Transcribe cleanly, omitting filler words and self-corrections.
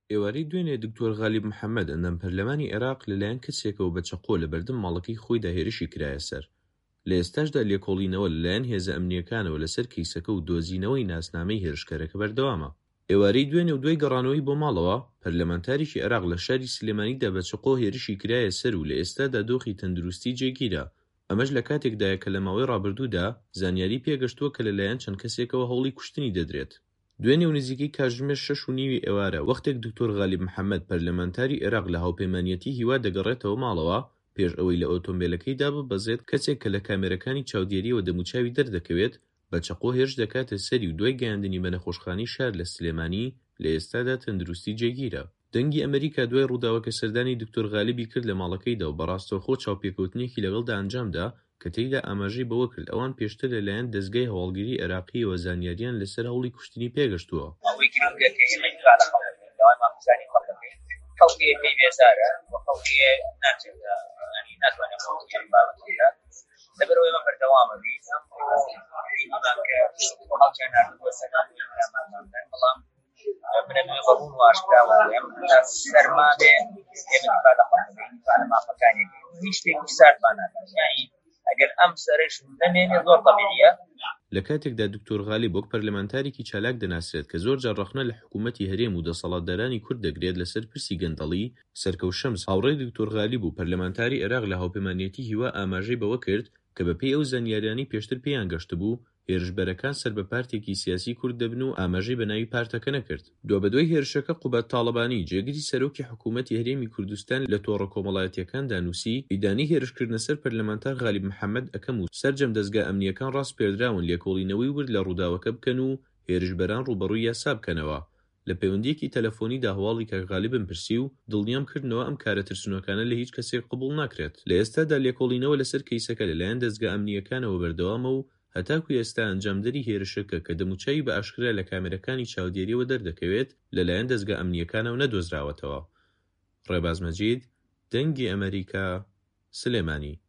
ئێوارەی دوێنێ دکتۆر غالیب محەممەد ئەندەم پەرلەمانی عێراق لەلایەن کەسێکەوە بە چەقۆ لە بەردەم ماڵەکەی خۆیدا هێرشی کرایە سەر. لە ئێستاشدا لێکۆڵینەوە لەلایەن هێزە ئەمنیەکانەوە لەسەر کەیسەکە و دۆزینەوەی ناسنامەی هێرشکارەکە بەردەوامە. ئێوارەی دوێنێ و دوای گەڕانەوەی بۆ ماڵەوە، پەرلەمانتاریی عێراق لە شاری سلێمانیدا بە چەقۆ هێرشی کرایە سەر و لە ئێستادا دۆخی تەندروستی جێگیرە. ئەمەش لە کاتێکدایە کە لە ماوەی ڕابردوودا زانیاری پێگەشتووە کە لەلایەن چەند کەسێکەوە هەوڵی کوشتنی دەدرێت. دوێنێ و نزیکەی کاتژمێر 6:30 ئێوارە وەختێک دکتۆر غالیب محەممەد پەرلەمانتاری عێراق لە هاوپەیمانیەتی هیوا دەگەڕێتەوە ماڵەوە، پێش ئەوەی لە ئۆتۆمبیلەکەیدا ببەزێت، کەسێک کە لە کامێرەکانی چاودێریەوە دەموچاوی دەردەکەوێت بە چەقۆ هێرش دەکاتە سەری و دوای گەیاندنی بە نەخۆشخانەی شار لە سلێمانی لە ئێستادا تەندروستی جێگیرە. دەنگی ئەمریکا دوای ڕووداوەکە سەردانی دکتۆر غالیبی کرد لە ماڵەکەیدا و بەڕاستەوخۆ چاوپێکەوتنێکی لەگەڵدا ئەنجامدا کە تێیدا ئاماژەی بەوە کرد ئەوان پێشتر لەلایەن دەستگای هەواڵگیری عێراقیەوە زانیاریان لەسەر هەوڵی کوشتنی پێگەشتووە. خەڵکی پێی بێزارە و خەڵکی ناتوانێت لەبەرەوەی ئەمە بەردەوامە بێت هەڵکیان نردووە سەردانیانماندان بەڵام بنەبێ بەڕوون و ئاشکراوە تا سەرما بێ ئێمە دیفاع لە خەڵکەکەین، دیفاع لە مافەکانێکی هیچ شتێکی ساردمان ناکات. یعنی ئەگەر ئەم سەرش نەمێنێ زۆر طەبیعیە. لە کاتێکدا دکتۆر غالیب وەک پەرلەمانتارێکی چالاک دەناسرێت کە زۆر جار ڕەخنە لە حکوومەتی هەرێم و دەسەڵاتدارانی کورد دەگرێت لەسەر پرسی گەندەڵی، سەرکەوت شەمس هاوڕێی دکتۆر غالیب و پەرلەمانتاری عێراق لە هاوپەیمانیەتی هیوا ئاماژەی بەوە کرد کە بەپێی ئەو زانیاریانەی پێشتر پێیان گەشتبوو هێرشبەرەکان سەر بە پارتێکی سیاسی کورد دەبن و ئاماژەی بە ناوی پارتەکە نەکرد. دوابەدوای هێرشەکە قوبەت تاڵەبانی جێگیری سەرۆکی حکوومەتی هەرێمی کوردستان لە تۆڕە کۆمەڵایەتیەکاندا نووسی ئیدانی هێرشکردنە سەر پەرلەمانتار غالیب محەممەد ئەکەم و سەرجەم دەستگا ئەمنیەکان ڕاست پێدراون لێکۆڵینەوەی ورد لە ڕووداوەکە بکەن و هێرشبەران ڕوبەڕووی یاسا بکەنەوە. لە پەیوەندیەکی تەلەفۆنیدا هەواڵی کە غالیبم پرسی و دڵنیام کردنەوە ئەم کارە ترسنۆکانە لە هیچ کەسێک قبوڵ ناکرێت. لە ئێستادا لێکۆڵینەوە لەسەر کەیسەکە لەلایەن دەستگا ئەمنیەکانەوە بەردەوامە و هەتاکوی ئێستا ئەنجامدەری هێرشەکە کە دەموچاوی بە ئاشکرا لە کامێرەکانی چاودێریەوە دەردەکەوێت لەلایەن دەستگا ئەمنیەکانەوە نەدۆزراوەتەوە. ڕێباز مەجید، دەنگی ئەمریکا، سلێمانی.